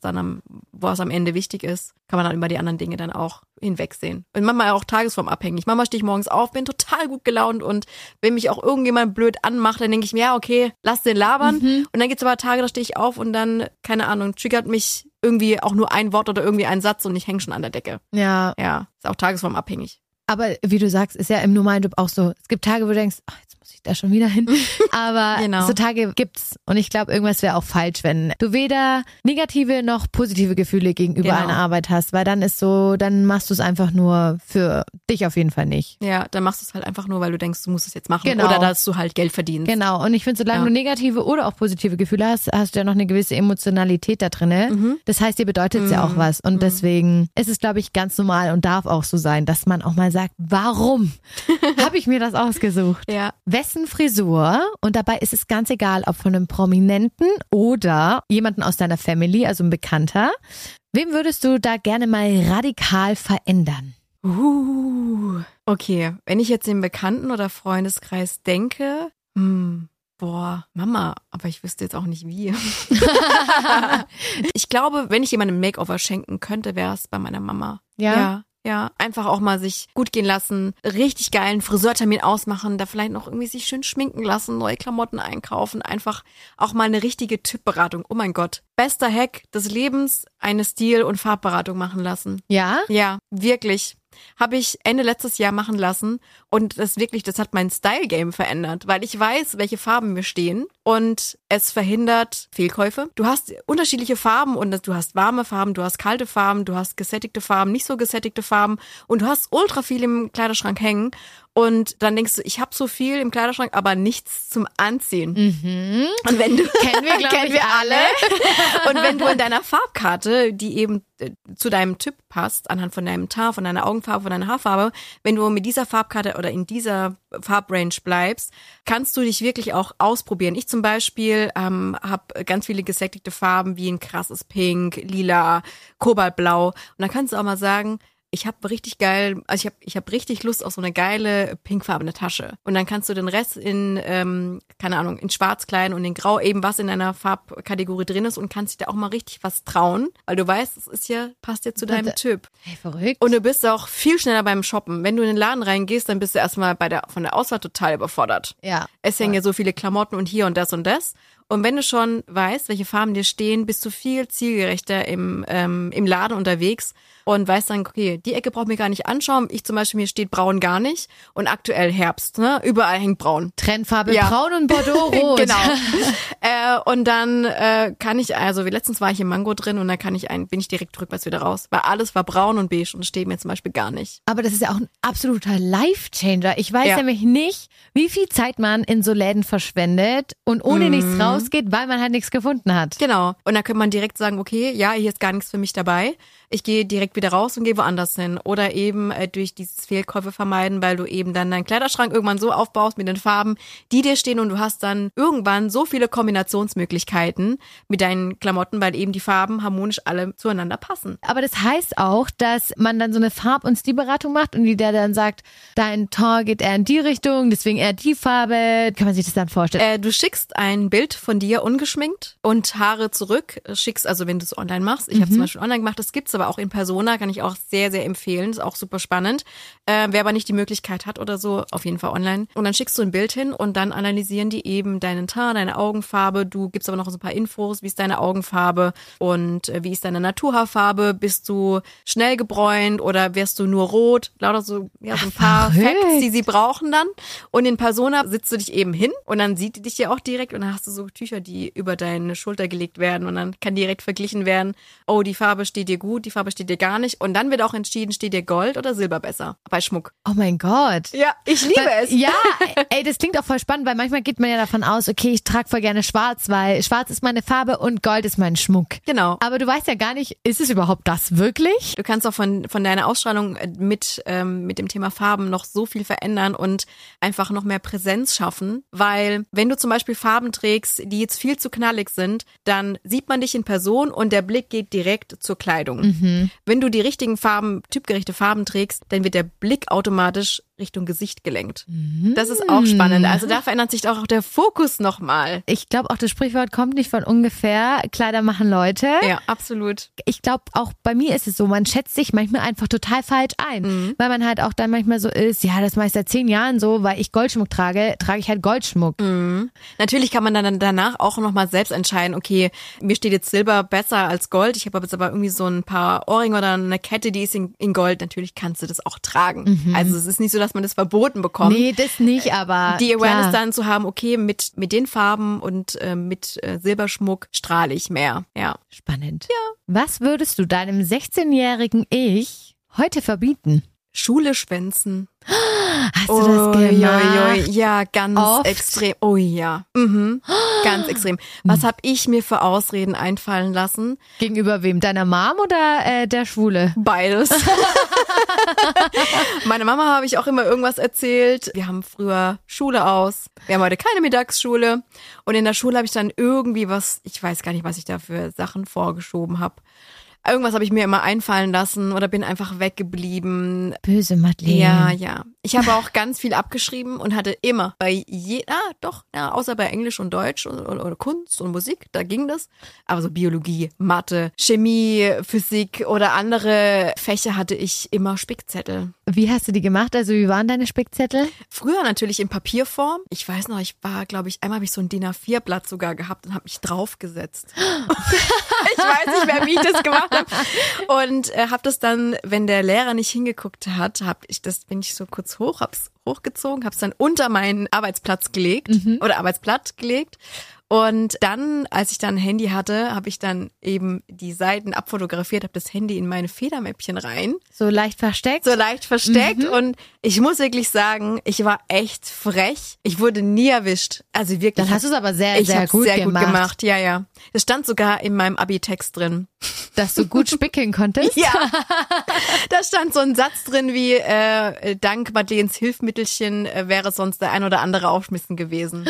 am Ende wichtig ist, kann man dann über die anderen Dinge dann auch hinwegsehen. Und manchmal auch tagesformabhängig. Manchmal stehe ich morgens auf, bin total gut gelaunt und wenn mich auch irgendjemand blöd anmacht, dann denke ich mir, ja, okay, lass den labern. Und dann gibt's aber Tage, da stehe ich auf und dann, keine Ahnung, triggert mich irgendwie auch nur ein Wort oder irgendwie ein Satz und ich hänge schon an der Decke. Ja. Ja, ist auch tagesformabhängig. Aber wie du sagst, ist ja im normalen Job auch so. Es gibt Tage, wo du denkst, ach, jetzt muss ich da schon wieder hin. Aber Genau. so Tage gibt's. Und ich glaube, irgendwas wäre auch falsch, wenn du weder negative noch positive Gefühle gegenüber einer Arbeit hast, weil dann dann machst du es einfach nur für dich auf jeden Fall nicht. Ja, dann machst du es halt einfach nur, weil du denkst, du musst es jetzt machen. Genau. Oder dass du halt Geld verdienst. Genau. Und ich finde, solange du negative oder auch positive Gefühle hast, hast du ja noch eine gewisse Emotionalität da drinne. Das heißt, dir bedeutet es ja auch was. Und deswegen ist es, glaube ich, ganz normal und darf auch so sein, dass man auch mal sagt, warum habe ich mir das ausgesucht? Ja. Wessen Frisur, und dabei ist es ganz egal, ob von einem Prominenten oder jemanden aus deiner Family, also ein Bekannter, wem würdest du da gerne mal radikal verändern? Okay, wenn ich jetzt den Bekannten- oder Freundeskreis denke, boah, Mama, aber ich wüsste jetzt auch nicht wie. Ich glaube, wenn ich jemandem Makeover schenken könnte, wäre es bei meiner Mama. Ja, einfach auch mal sich gut gehen lassen, richtig geilen Friseurtermin ausmachen, da vielleicht noch irgendwie sich schön schminken lassen, neue Klamotten einkaufen, einfach auch mal eine richtige Typberatung. Oh mein Gott, bester Hack des Lebens, eine Stil- und Farbberatung machen lassen. Ja? Ja, wirklich. Habe ich Ende letztes Jahr machen lassen und das hat mein Style-Game verändert, weil ich weiß, welche Farben mir stehen und es verhindert Fehlkäufe. Du hast unterschiedliche Farben und du hast warme Farben, du hast kalte Farben, du hast gesättigte Farben, nicht so gesättigte Farben und du hast ultra viel im Kleiderschrank hängen und dann denkst du, ich habe so viel im Kleiderschrank, aber nichts zum Anziehen. Und wenn du Kennen wir alle. Und wenn du in deiner Farbkarte, die eben zu deinem Typ passt, anhand von deinem Teint, von deiner Augenfarbe, von deiner Haarfarbe, wenn du mit dieser Farbkarte oder in dieser Farbrange bleibst, kannst du dich wirklich auch ausprobieren. Ich zum Beispiel habe ganz viele gesättigte Farben wie ein krasses Pink, Lila, Kobaltblau. Und dann kannst du auch mal sagen, ich habe richtig geil, also ich habe richtig Lust auf so eine geile pinkfarbene Tasche. Und dann kannst du den Rest in, keine Ahnung, in Schwarz kleiden und in Grau eben was in deiner Farbkategorie drin ist und kannst dich da auch mal richtig was trauen, weil du weißt, es ist ja, passt ja zu deinem Typ. Hey, verrückt. Und du bist auch viel schneller beim Shoppen. Wenn du in den Laden reingehst, dann bist du erstmal von der Auswahl total überfordert. Ja. Es hängen ja so viele Klamotten und hier und das und das. Und wenn du schon weißt, welche Farben dir stehen, bist du viel zielgerechter im Laden unterwegs und weißt dann, okay, die Ecke braucht mir gar nicht anschauen. Ich zum Beispiel, mir steht braun gar nicht. Und aktuell Herbst, ne? Überall hängt braun. Trendfarbe braun und Bordeaux-rot. Genau. Und dann kann ich, also wie letztens war ich im Mango drin und dann bin ich direkt rückwärts wieder raus. Weil alles war braun und beige und steht mir zum Beispiel gar nicht. Aber das ist ja auch ein absoluter Life-Changer. Ich weiß nämlich nicht, wie viel Zeit man in so Läden verschwendet und ohne nichts rausgeht, weil man halt nichts gefunden hat. Genau. Und dann könnte man direkt sagen, okay, ja, hier ist gar nichts für mich dabei. Ich gehe direkt wieder raus und gehe woanders hin. Oder eben durch dieses Fehlkäufe vermeiden, weil du eben dann deinen Kleiderschrank irgendwann so aufbaust mit den Farben, die dir stehen und du hast dann irgendwann so viele Kombinationsmöglichkeiten mit deinen Klamotten, weil eben die Farben harmonisch alle zueinander passen. Aber das heißt auch, dass man dann so eine Farb- und Stilberatung macht und die der dann sagt, dein Ton geht eher in die Richtung, deswegen eher die Farbe. Kann man sich das dann vorstellen? Du schickst ein Bild von dir ungeschminkt und Haare zurück. Schickst, also wenn du es online machst. Ich habe zum Beispiel online gemacht, das gibt's aber auch in Persona, kann ich auch sehr, sehr empfehlen. Ist auch super spannend. Wer aber nicht die Möglichkeit hat oder so, auf jeden Fall online. Und dann schickst du ein Bild hin und dann analysieren die eben deinen Teint, deine Augenfarbe. Du gibst aber noch so ein paar Infos, wie ist deine Augenfarbe und wie ist deine Naturhaarfarbe. Bist du schnell gebräunt oder wärst du nur rot? Lauter so, ja, so ein paar Facts, die sie brauchen dann. Und in Persona sitzt du dich eben hin und dann sieht die dich ja auch direkt und dann hast du so Tücher, die über deine Schulter gelegt werden und dann kann direkt verglichen werden, oh, die Farbe steht dir gut, die Farbe steht dir gar nicht. Und dann wird auch entschieden, steht dir Gold oder Silber besser bei Schmuck. Oh mein Gott. Ja, ich liebe es. Ja, ey, das klingt auch voll spannend, weil manchmal geht man ja davon aus, okay, ich trage voll gerne schwarz, weil schwarz ist meine Farbe und Gold ist mein Schmuck. Genau. Aber du weißt ja gar nicht, ist es überhaupt das wirklich? Du kannst auch von deiner Ausstrahlung mit dem Thema Farben noch so viel verändern und einfach noch mehr Präsenz schaffen, weil wenn du zum Beispiel Farben trägst, die jetzt viel zu knallig sind, dann sieht man dich in Person und der Blick geht direkt zur Kleidung. Wenn du die richtigen Farben, typgerechte Farben trägst, dann wird der Blick automatisch Richtung Gesicht gelenkt. Das ist auch spannend. Also da verändert sich auch der Fokus nochmal. Ich glaube auch, das Sprichwort kommt nicht von ungefähr. Kleider machen Leute. Ja, absolut. Ich glaube, auch bei mir ist es so, man schätzt sich manchmal einfach total falsch ein. Weil man halt auch dann manchmal so ist, ja, das mache ich seit 10 Jahren so, weil ich Goldschmuck trage ich halt Goldschmuck. Natürlich kann man dann danach auch nochmal selbst entscheiden, okay, mir steht jetzt Silber besser als Gold. Ich habe jetzt aber irgendwie so ein paar Ohrringe oder eine Kette, die ist in Gold. Natürlich kannst du das auch tragen. Also es ist nicht so, dass dass man das verboten bekommt. Nee, das nicht, aber die Awareness klar. dann zu haben, okay, mit den Farben und mit Silberschmuck strahle ich mehr. Ja. Spannend. Ja. Was würdest du deinem 16-jährigen Ich heute verbieten? Schule schwänzen. Hast du das gemacht? Ja, ganz Oft? extrem. Oh ja, ganz extrem. Was habe ich mir für Ausreden einfallen lassen? Gegenüber wem? Deiner Mom oder der Schwule? Beides. Meine Mama habe ich auch immer irgendwas erzählt. Wir haben früher Schule aus. Wir haben heute keine Mittagsschule. Und in der Schule habe ich dann irgendwie was, ich weiß gar nicht, was ich da für Sachen vorgeschoben habe. Irgendwas habe ich mir immer einfallen lassen oder bin einfach weggeblieben. Böse Madeleine. Ja. Ich habe auch ganz viel abgeschrieben und hatte immer außer bei Englisch und Deutsch oder Kunst und Musik, da ging das. Aber so Biologie, Mathe, Chemie, Physik oder andere Fächer hatte ich immer Spickzettel. Wie hast du die gemacht? Also wie waren deine Spickzettel? Früher natürlich in Papierform. Ich weiß noch, einmal habe ich so ein DIN A4-Blatt sogar gehabt und habe mich draufgesetzt. Ich weiß nicht mehr, wie ich das gemacht habe. Und habe das dann, wenn der Lehrer nicht hingeguckt hat, bin ich so kurz hab's hochgezogen, hab's dann unter meinen Arbeitsplatz gelegt oder Arbeitsblatt gelegt. Und dann, als ich dann ein Handy hatte, habe ich dann eben die Seiten abfotografiert, habe das Handy in meine Federmäppchen rein. So leicht versteckt? Und ich muss wirklich sagen, ich war echt frech. Ich wurde nie erwischt. Also wirklich. Dann hast du es aber sehr, sehr gut gemacht. Ja. Das stand sogar in meinem Abi-Text drin. Dass du gut spickeln konntest? Ja. Da stand so ein Satz drin wie, dank Madeleines Hilfsmittelchen wäre sonst der ein oder andere aufschmissen gewesen.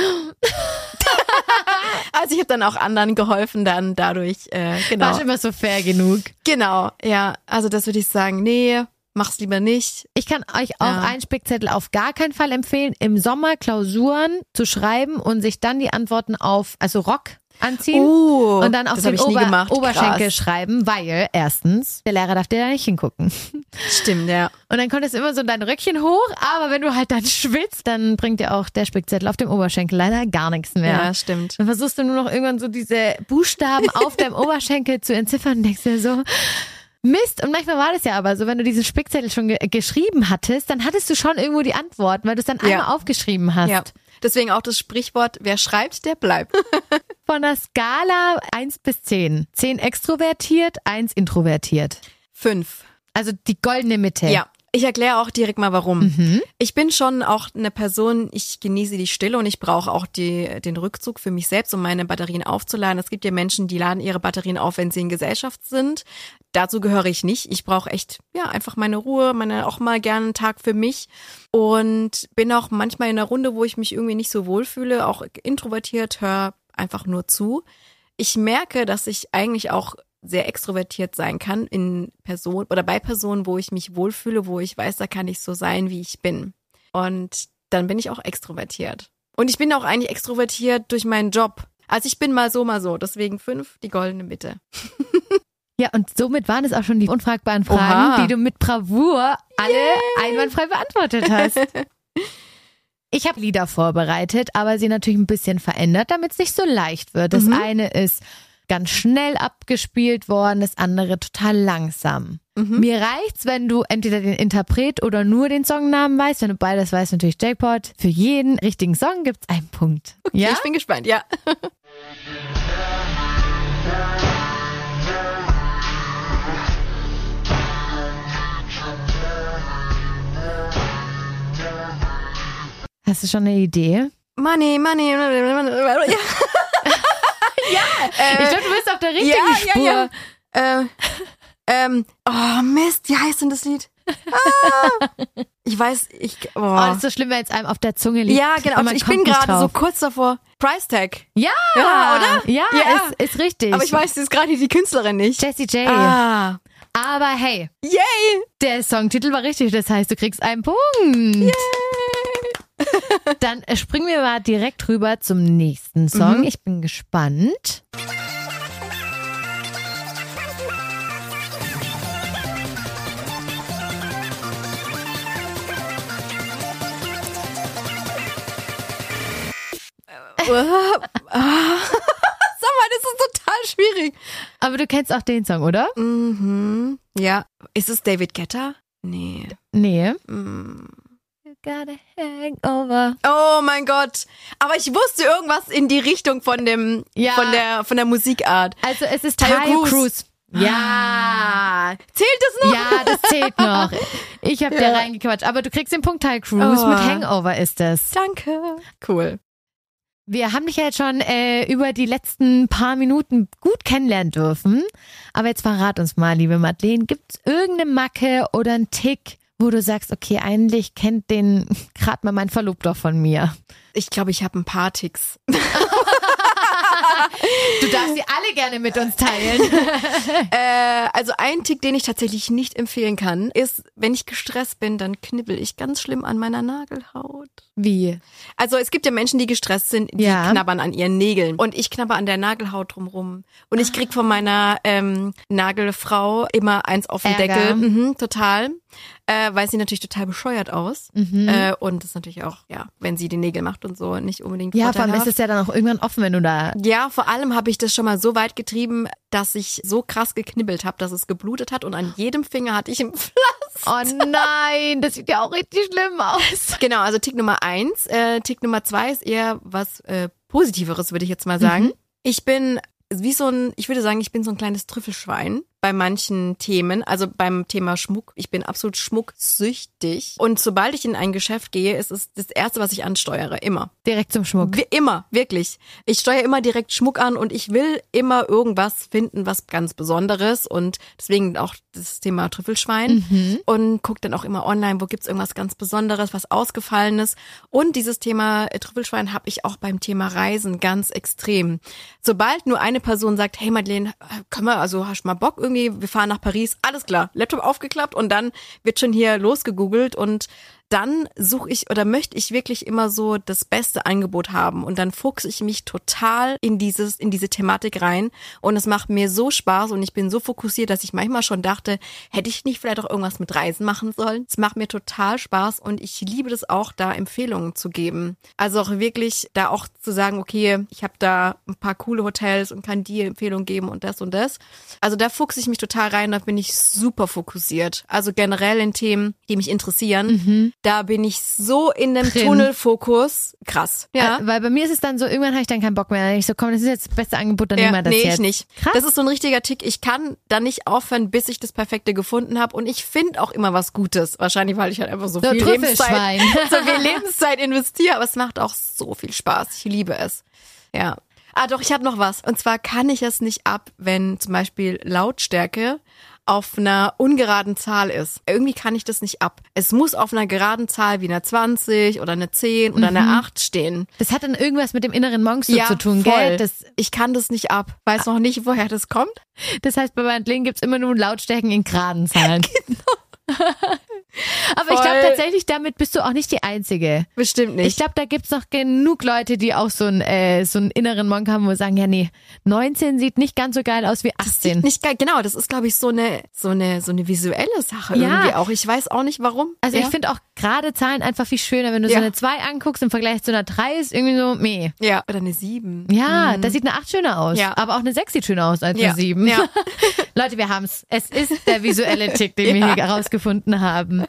Also ich habe dann auch anderen geholfen dann dadurch, genau. War schon immer so fair genug. Genau, ja. Also das würde ich sagen, nee, mach's lieber nicht. Ich kann euch auch einen Spickzettel auf gar keinen Fall empfehlen, im Sommer Klausuren zu schreiben und sich dann die Antworten also Rock anziehen und dann auf den Oberschenkel schreiben, weil erstens, der Lehrer darf dir da nicht hingucken. Stimmt, ja. Und dann konntest du immer so dein Röckchen hoch, aber wenn du halt dann schwitzt, dann bringt dir auch der Spickzettel auf dem Oberschenkel leider gar nichts mehr. Ja, stimmt. Dann versuchst du nur noch irgendwann so diese Buchstaben auf deinem Oberschenkel zu entziffern und denkst dir so, Mist. Und manchmal war das ja aber so, wenn du diesen Spickzettel schon geschrieben hattest, dann hattest du schon irgendwo die Antworten, weil du es dann einmal aufgeschrieben hast. Ja. Deswegen auch das Sprichwort, wer schreibt, der bleibt. Von der Skala 1 bis 10. 10 extrovertiert, 1 introvertiert. 5. Also die goldene Mitte. Ja. Ich erkläre auch direkt mal warum. Ich bin schon auch eine Person, ich genieße die Stille und ich brauche auch den Rückzug für mich selbst, um meine Batterien aufzuladen. Es gibt ja Menschen, die laden ihre Batterien auf, wenn sie in Gesellschaft sind. Dazu gehöre ich nicht. Ich brauche echt, einfach meine Ruhe, auch mal gerne einen Tag für mich und bin auch manchmal in einer Runde, wo ich mich irgendwie nicht so wohlfühle, auch introvertiert, höre einfach nur zu. Ich merke, dass ich eigentlich auch sehr extrovertiert sein kann in Person oder bei Personen, wo ich mich wohlfühle, wo ich weiß, da kann ich so sein, wie ich bin. Und dann bin ich auch extrovertiert. Und ich bin auch eigentlich extrovertiert durch meinen Job. Also ich bin mal so, deswegen 5, die goldene Mitte. Ja, und somit waren es auch schon die unfragbaren Fragen, die du mit Bravour alle einwandfrei beantwortet hast. Ich habe Lieder vorbereitet, aber sie natürlich ein bisschen verändert, damit es nicht so leicht wird. Das eine ist ganz schnell abgespielt worden, das andere total langsam. Mir reicht's, wenn du entweder den Interpret oder nur den Songnamen weißt. Wenn du beides weißt, natürlich Jackpot. Für jeden richtigen Song gibt's einen Punkt. Okay, ja? Ich bin gespannt, ja. Hast du schon eine Idee? Money. Ja. Ich glaube, du bist auf der richtigen Spur. Oh Mist, wie heißt denn das Lied? Ich weiß, das ist so schlimm, wenn es einem auf der Zunge liegt. Ja, genau. Ich bin gerade so kurz davor. Price Tag. Ja, oder? Ja, ist richtig. Aber ich weiß jetzt gerade die Künstlerin nicht. Jessie J. Aber hey, yay! Der Songtitel war richtig. Das heißt, du kriegst einen Punkt. Yay! Dann springen wir mal direkt rüber zum nächsten Song. Ich bin gespannt. Sag mal, das ist total schwierig. Aber du kennst auch den Song, oder? Ja. Ist es David Guetta? Nee. got a hangover. Oh mein Gott. Aber ich wusste irgendwas in die Richtung von dem, von der Musikart. Also es ist Tayo Cruz. Ja. Zählt das noch? Ja, das zählt noch. Ich habe dir reingequatscht. Aber du kriegst den Punkt, Tayo Cruz. Mit Hangover ist es. Danke. Cool. Wir haben dich ja jetzt schon über die letzten paar Minuten gut kennenlernen dürfen. Aber jetzt verrat uns mal, liebe Madeleine, gibt's irgendeine Macke oder einen Tick, wo du sagst, okay, eigentlich kennt den gerade mal mein Verlobter von mir? Ich glaube, ich habe ein paar Ticks. Du darfst sie alle gerne mit uns teilen. Also ein Tick, den ich tatsächlich nicht empfehlen kann, ist, wenn ich gestresst bin, dann knibbel ich ganz schlimm an meiner Nagelhaut. Wie? Also es gibt ja Menschen, die gestresst sind, die knabbern an ihren Nägeln. Und ich knabber an der Nagelhaut drumrum. Und ich krieg von meiner Nagelfrau immer eins auf den Ärger. Deckel. Total. Weil sie natürlich total bescheuert aus. Und das ist natürlich auch, wenn sie die Nägel macht und so, nicht unbedingt Ja, vor allem vorteilhaft. ist es ja dann auch irgendwann offen, wenn du da... Ja, vor allem habe ich das schon mal so weit getrieben, dass ich so krass geknibbelt habe, dass es geblutet hat und an jedem Finger hatte ich ein Pflaster. Oh nein, das sieht ja auch richtig schlimm aus. Genau, also Tick Nummer 1. Tick Nummer 2 ist eher was Positiveres, würde ich jetzt mal sagen. Ich bin ich würde sagen, ich bin so ein kleines Trüffelschwein bei manchen Themen, also beim Thema Schmuck. Ich bin absolut schmucksüchtig. Und sobald ich in ein Geschäft gehe, ist es das Erste, was ich ansteuere. Immer. Direkt zum Schmuck. Immer, wirklich. Ich steuere immer direkt Schmuck an und ich will immer irgendwas finden, was ganz Besonderes. Und deswegen auch das Thema Trüffelschwein. Und gucke dann auch immer online, wo gibt's irgendwas ganz Besonderes, was Ausgefallenes. Und dieses Thema Trüffelschwein habe ich auch beim Thema Reisen ganz extrem. Sobald nur eine Person sagt, hey Madeleine, hast du mal Bock irgendwie, wir fahren nach Paris, alles klar, Laptop aufgeklappt und dann wird schon hier losgegoogelt und dann suche ich oder möchte ich wirklich immer so das beste Angebot haben und dann fuchse ich mich total in diese Thematik rein und es macht mir so Spaß und ich bin so fokussiert, dass ich manchmal schon dachte, hätte ich nicht vielleicht auch irgendwas mit Reisen machen sollen. Es macht mir total Spaß und ich liebe das auch, da Empfehlungen zu geben. Also auch wirklich da auch zu sagen, okay, ich habe da ein paar coole Hotels und kann die Empfehlung geben und das und das. Also da fuchse ich mich total rein, da bin ich super fokussiert. Also generell in Themen, die mich interessieren. Da bin ich so in dem Tunnelfokus. Krass. Ja. Weil bei mir ist es dann so, irgendwann habe ich dann keinen Bock mehr. Ich so, komm, das ist jetzt das beste Angebot, dann nehmen wir das jetzt. Nee, ich nicht. Krass. Das ist so ein richtiger Tick. Ich kann da nicht aufhören, bis ich das Perfekte gefunden habe. Und ich finde auch immer was Gutes. Wahrscheinlich, weil ich halt einfach so viel Lebenszeit investiere. Aber es macht auch so viel Spaß. Ich liebe es. Ja. Doch, ich habe noch was. Und zwar kann ich es nicht ab, wenn zum Beispiel Lautstärke auf einer ungeraden Zahl ist. Irgendwie kann ich das nicht ab. Es muss auf einer geraden Zahl wie einer 20 oder einer 10 oder einer 8 stehen. Das hat dann irgendwas mit dem inneren Monk zu tun, voll. gell? Ich kann das nicht ab. Weiß noch nicht, woher das kommt. Das heißt, bei Madeleine gibt's immer nur Lautstärken in geraden Zahlen. Genau. Aber ich glaube tatsächlich, damit bist du auch nicht die Einzige. Bestimmt nicht. Ich glaube, da gibt's noch genug Leute, die auch so einen inneren Monk haben, wo sie sagen, ja nee, 19 sieht nicht ganz so geil aus wie 18. Das sieht nicht geil. Genau, das ist, glaube ich, so eine visuelle Sache irgendwie auch. Ich weiß auch nicht, warum. Also ich finde auch gerade Zahlen einfach viel schöner, wenn du so eine 2 anguckst im Vergleich zu einer 3 ist irgendwie so, meh. Ja, oder eine 7. Ja, da sieht eine 8 schöner aus. Ja. Aber auch eine 6 sieht schöner aus als eine 7. Ja. Leute, wir haben's. Es ist der visuelle Tick, den wir hier herausgefunden haben.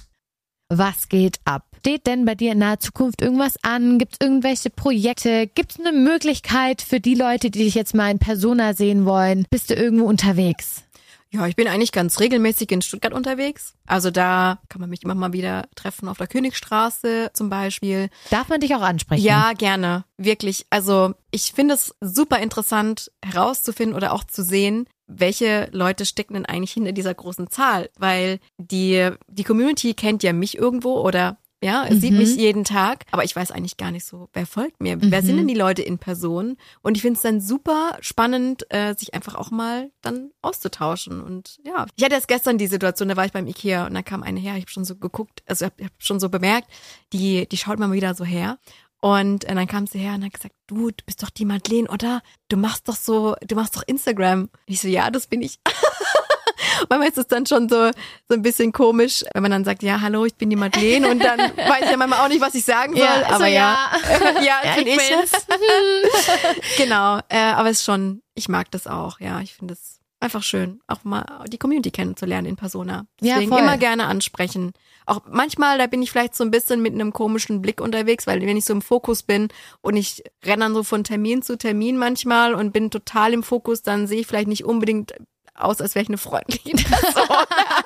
Was geht ab? Steht denn bei dir in naher Zukunft irgendwas an? Gibt es irgendwelche Projekte? Gibt es eine Möglichkeit für die Leute, die dich jetzt mal in Persona sehen wollen? Bist du irgendwo unterwegs? Ja, ich bin eigentlich ganz regelmäßig in Stuttgart unterwegs. Also da kann man mich immer mal wieder treffen, auf der Königstraße zum Beispiel. Darf man dich auch ansprechen? Ja, gerne. Wirklich. Also ich finde es super interessant herauszufinden oder auch zu sehen, welche Leute stecken denn eigentlich hinter dieser großen Zahl? Weil die Community kennt ja mich irgendwo oder es sieht mich jeden Tag, aber ich weiß eigentlich gar nicht so, wer folgt mir? Wer sind denn die Leute in Person? Und ich finde es dann super spannend, sich einfach auch mal dann auszutauschen. Und ja, ich hatte erst gestern die Situation, da war ich beim Ikea und da kam eine her, ich habe schon so geguckt, also ich habe schon so bemerkt, die schaut mal wieder so her. Und dann kam sie her und hat gesagt, du bist doch die Madeleine, oder? Du machst doch Instagram. Und ich so, ja, das bin ich. Manchmal ist es dann schon so ein bisschen komisch, wenn man dann sagt, ja, hallo, ich bin die Madeleine und dann weiß ich ja manchmal auch nicht, was ich sagen soll, ja, aber ja, bin ich. bin's. Genau, aber es ist schon, ich mag das auch, ja, ich finde es Einfach schön, auch mal die Community kennenzulernen in Persona. Ja, Deswegen voll. immer gerne ansprechen. Auch manchmal, da bin ich vielleicht so ein bisschen mit einem komischen Blick unterwegs, weil wenn ich so im Fokus bin und ich renne dann so von Termin zu Termin manchmal und bin total im Fokus, dann sehe ich vielleicht nicht unbedingt aus, als wäre ich eine freundliche Person. Da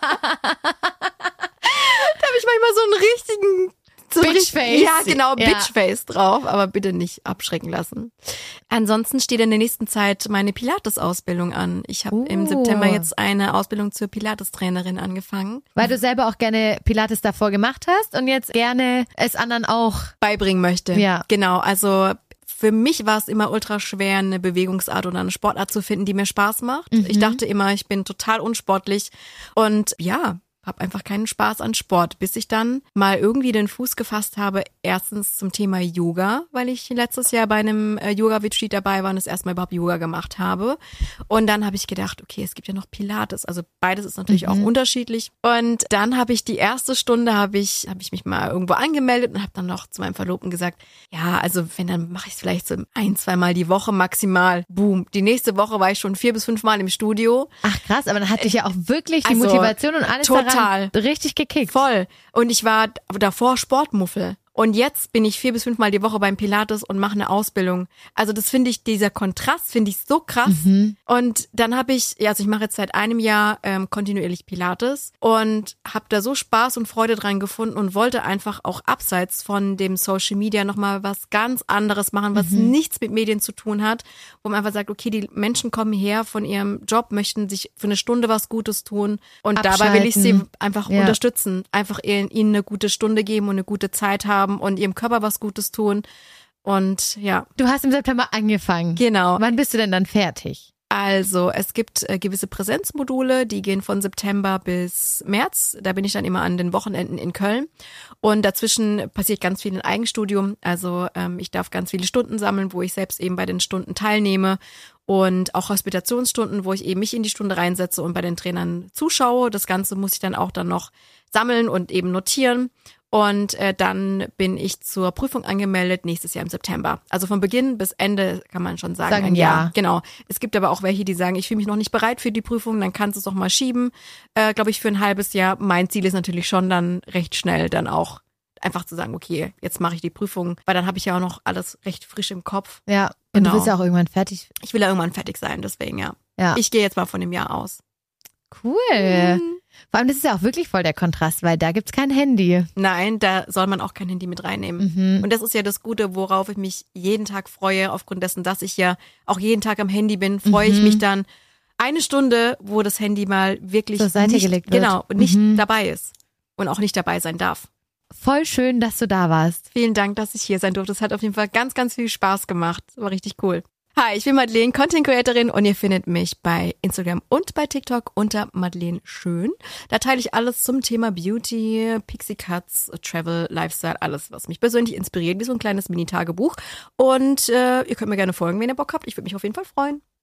habe ich manchmal so einen richtigen Bitchface. Ja, genau, Ja. Bitchface drauf, aber bitte nicht abschrecken lassen. Ansonsten steht in der nächsten Zeit meine Pilates-Ausbildung an. Ich habe im September jetzt eine Ausbildung zur Pilates-Trainerin angefangen. Weil du selber auch gerne Pilates davor gemacht hast und jetzt gerne es anderen auch. Beibringen möchte. Ja. Genau, also für mich war es immer ultra schwer, eine Bewegungsart oder eine Sportart zu finden, die mir Spaß macht. Ich dachte immer, ich bin total unsportlich und ja, habe einfach keinen Spaß an Sport, bis ich dann mal irgendwie den Fuß gefasst habe, erstens zum Thema Yoga, weil ich letztes Jahr bei einem Yoga-Retreat dabei war und das erste Mal überhaupt Yoga gemacht habe. Und dann habe ich gedacht, okay, es gibt ja noch Pilates, also beides ist natürlich auch unterschiedlich. Und dann habe ich die erste Stunde, habe ich mich mal irgendwo angemeldet und habe dann noch zu meinem Verlobten gesagt, ja, also wenn, dann mache ich es vielleicht so 1-2 Mal die Woche maximal. Boom. Die nächste Woche war ich schon 4 bis 5 Mal im Studio. Ach krass, aber dann hat dich ja auch wirklich die Also, Motivation und alles total. daran richtig gekickt. Voll. Und ich war davor Sportmuffel. Und jetzt bin ich 4 bis 5 Mal die Woche beim Pilates und mache eine Ausbildung. Also das finde ich, dieser Kontrast finde ich so krass. Und dann habe ich, also ich mache jetzt seit einem Jahr kontinuierlich Pilates und habe da so Spaß und Freude dran gefunden und wollte einfach auch abseits von dem Social Media nochmal was ganz anderes machen, was nichts mit Medien zu tun hat, wo man einfach sagt, okay, die Menschen kommen her von ihrem Job, möchten sich für eine Stunde was Gutes tun und dabei will ich sie Abschalten. einfach Ja. unterstützen, einfach ihnen eine gute Stunde geben und eine gute Zeit haben und ihrem Körper was Gutes tun. Und ja, Du hast im September angefangen. genau. Wann bist du denn dann fertig? Also es gibt gewisse Präsenzmodule, die gehen von September bis März. Da bin ich dann immer an den Wochenenden in Köln. Und dazwischen passiert ganz viel in Eigenstudium. Also ich darf ganz viele Stunden sammeln, wo ich selbst eben bei den Stunden teilnehme. Und auch Hospitationsstunden, wo ich eben mich in die Stunde reinsetze und bei den Trainern zuschaue. Das Ganze muss ich dann auch dann noch sammeln und eben notieren. Und dann bin ich zur Prüfung angemeldet nächstes Jahr im September. Also von Beginn bis Ende kann man schon sagen, Sagen ein ja. Jahr. Genau. Es gibt aber auch welche, die sagen, ich fühle mich noch nicht bereit für die Prüfung, dann kannst du es auch mal schieben, glaube ich, für ein halbes Jahr. Mein Ziel ist natürlich schon dann recht schnell dann auch einfach zu sagen, okay, jetzt mache ich die Prüfung, weil dann habe ich ja auch noch alles recht frisch im Kopf. Ja, und Genau. du bist ja auch irgendwann fertig. Ich will ja irgendwann fertig sein, deswegen ja. Ja, Ich gehe jetzt mal von dem Jahr aus. cool. Vor allem, das ist ja auch wirklich voll der Kontrast, weil da gibt's kein Handy. Nein, da soll man auch kein Handy mit reinnehmen. Und das ist ja das Gute, worauf ich mich jeden Tag freue, aufgrund dessen, dass ich ja auch jeden Tag am Handy bin, freue ich mich dann eine Stunde, wo das Handy mal wirklich Zur Seite nicht, gelegt wird. genau, und nicht dabei ist und auch nicht dabei sein darf. Voll schön, dass du da warst. Vielen Dank, dass ich hier sein durfte. Es hat auf jeden Fall ganz, ganz viel Spaß gemacht. War richtig cool. Hi, ich bin Madeleine, Content Creatorin und ihr findet mich bei Instagram und bei TikTok unter Madeleine Schön. Da teile ich alles zum Thema Beauty, Pixie Cuts, Travel, Lifestyle, alles, was mich persönlich inspiriert, wie so ein kleines Mini-Tagebuch. Und ihr könnt mir gerne folgen, wenn ihr Bock habt. Ich würde mich auf jeden Fall freuen.